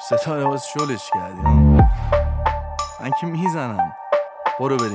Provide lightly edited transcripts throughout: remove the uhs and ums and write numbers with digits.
ستاره باز شلش کردی ها؟ من که میزنم. برو بریم.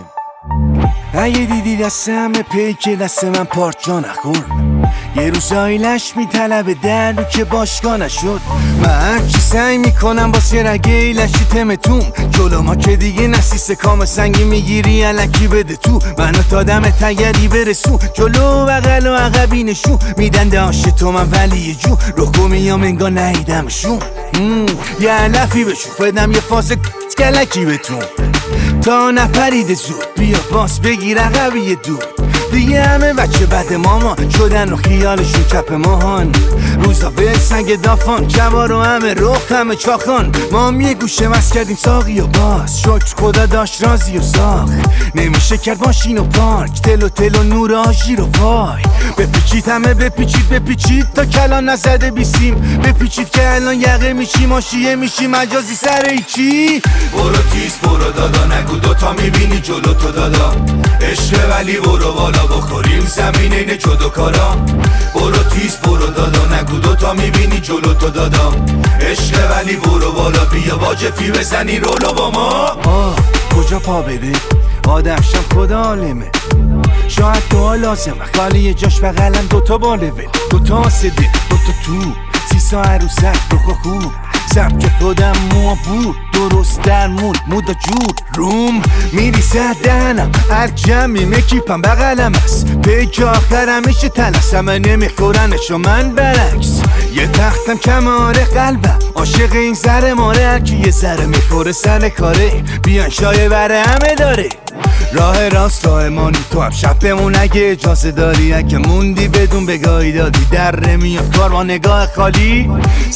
اگه دیدی دست همه پیک دست من پارچا نخور، یه روزایی لش میطلبه در رو که باشگاه نشد. من هرچی سعی میکنم واسه رگه لشی تمتون، جلو ما که دیگه نسیست کام سنگی میگیری علکی بده تو. منو تا دم تگری برسون، جلو بغل و عقبی نشون میدن داشت تو من ولی یه جو رخو میام انگار نهیدمشون. یه علفی بشون بدم یه فاز گلکی بتون تا نپریده زود، بیا باس بگیر عقبی دود. دیگه همه بچه بد مامان شدن و خیالشون کپ ماهان، روزا به سنگ دافان جوار و همه رخ همه چاخان. ما هم یه گوشه مست کردیم ساقی و باز، شکر خدا داشت رازی و ساخت. نمیشه کرد ماشین و پارک، تل و نور آژی رو وای. بپیچید همه بپیچید تا کلان نزده بیسیم، بپیچید که الان یقه میشی ماشیه میشی مجازی سر ایچی. برو تیز برو دادا، نگو دوتا میبینی جلو تو دادا. عشق ولی برو بالا بخوریم زمین اینه جدو کارا. برو تیز برو دادا، نگو دوتا میبینی جلو تو دادا. عشق ولی برو بالا، بیا واجفی بزنی رولو با ما. کجا پا بده آدمشم خدا عالمه، شاید دعا لازمه خالی یه جاش بغلم دوتا بالوه، دوتا آسده دوتا تو 30 ساعت عروسک روخ خوب سبک خودم مو بود درست در مودا جور روم میریزه دهنم هر جمعی مکیپم بغلم است، پیک آخرم میشه تلسم نمیخورنش و من برعکس. یه تختم کماره قلبم عاشق این سر ماره، هرکی یه سر میخوره سر کاره بیان شایه بره همه داره. راه راست راه مانی تو هم شب بمون اگه اجازه داری، اگه موندی بدون بگاهی دادی در نمیاد کار با نگاه خالی.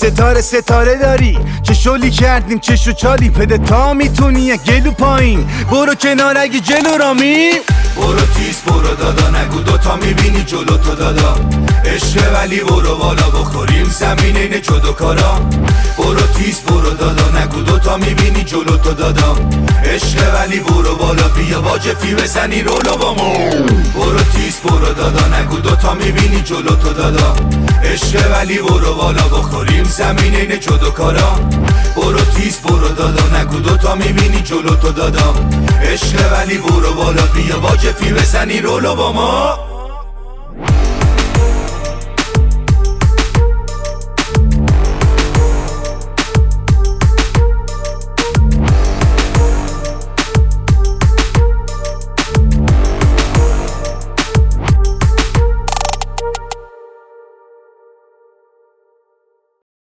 ستاره داری چه شلی کردیم چشو چالی پده تا میتونی یک گلو پایین برو کنار اگه جلو رامی. برو تیز برو دادا، نگو دوتا میبینی جلو تو دادا. عشق ولی برو بالا بخوریم زمین اینه جدو کارا. برو تیز برو دادا، نگو دوتا میبینی جلو تو دادا. عشق ولی برو بالا، بیا واجفی بزنی رولو با ما. برو تیز برو دادا، نگو دوتا میبینی جلو تو دادا. عشق ولی برو بالا بخوریم زمین اینه جدو کارا. برو تیز برو دادا، نگو دوتا میبینی جلو تو دادا. عشق ولی برو بالا، بیا واجفی بزنی رولو با ما.